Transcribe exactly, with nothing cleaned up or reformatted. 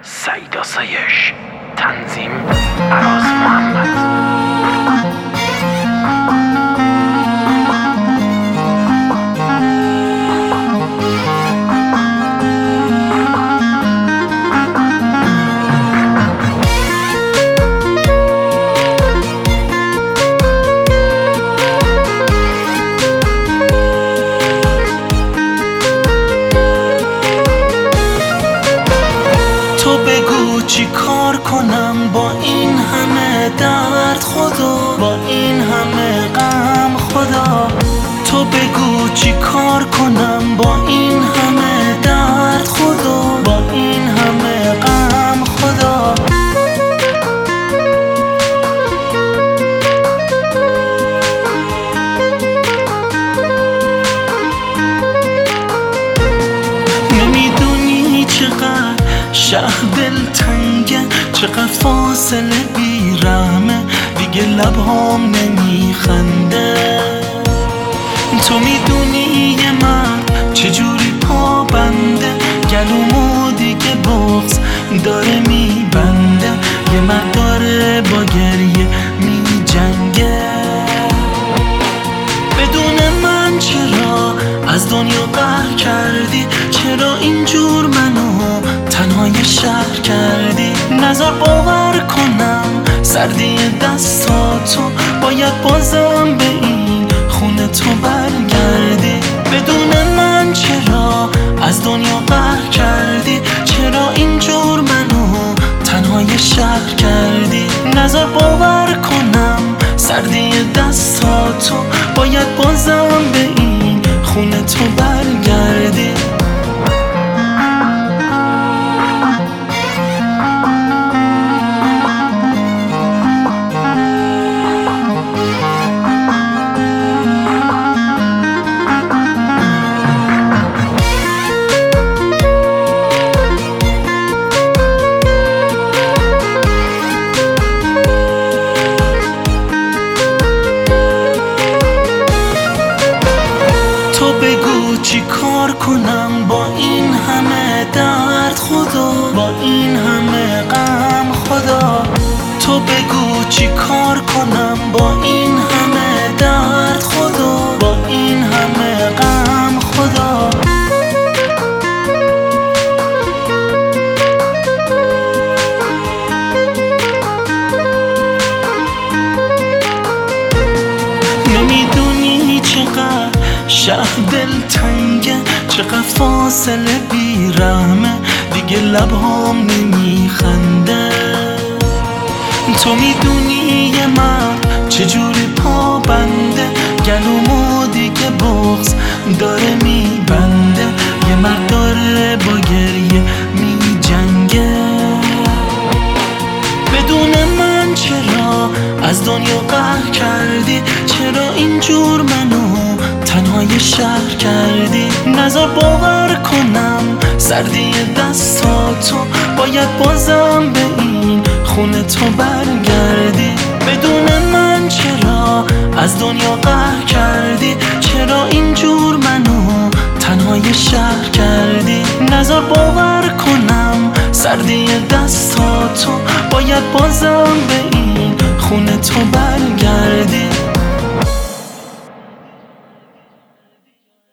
سعید آسایش. تنظیم عراض محمد. تو بگو چی کار کنم با این همه درد خدا، با این همه غم خدا. تو بگو چی کار کنم با این همه درد خدا، با این همه غم خدا. نمیدونی چقدر شهر دل تنگه، چقدر فاصله بیرحمه، دیگه لبهام نمیخنده. تو میدونی یه من چجوری پا بنده، گلومو دیگه بغض داره میبنده، یه من داره با گریه میجنگه. بدون من چرا از دنیا قهر کردی؟ چرا اینجور منو تنهای شهر کردی؟ نظر باور کنم سردی دستاتو، باید بازم به این خونه تو برگردی. بدون من چرا از دنیا قهر کردی؟ چرا اینجور منو تنهای شهر کردی؟ نظر باور کنم سردی دستاتو، باید بازم به این خونه تو برگردی. تو بگو چی کار کنم با این همه درد خدا، با این همه غم خدا. تو بگو چی کار کنم با این همه درد خدا، با این همه غم خدا. نمیدونی چقدر شهر دل تنگه، چقدر فاصله بیرحمه، دیگه لبهام نمیخنده. تو میدونی یه من چجوری پا بنده، گلومو دیگه بغض داره میبنده، یه مرد داره با گریه میجنگه. بدون من چرا از دنیا قهر کردی؟ چرا اینجور منو تنهای شهر کردی؟ نظر باور کنم سردی دستاتو، باید بازم به این خونه تو برگردی. بدون من چرا از دنیا قهر کردی؟ چرا اینجور منو تنهای شهر کردی؟ نظر باور کنم سردی دستاتو، باید بازم به این خونه تو برگردی.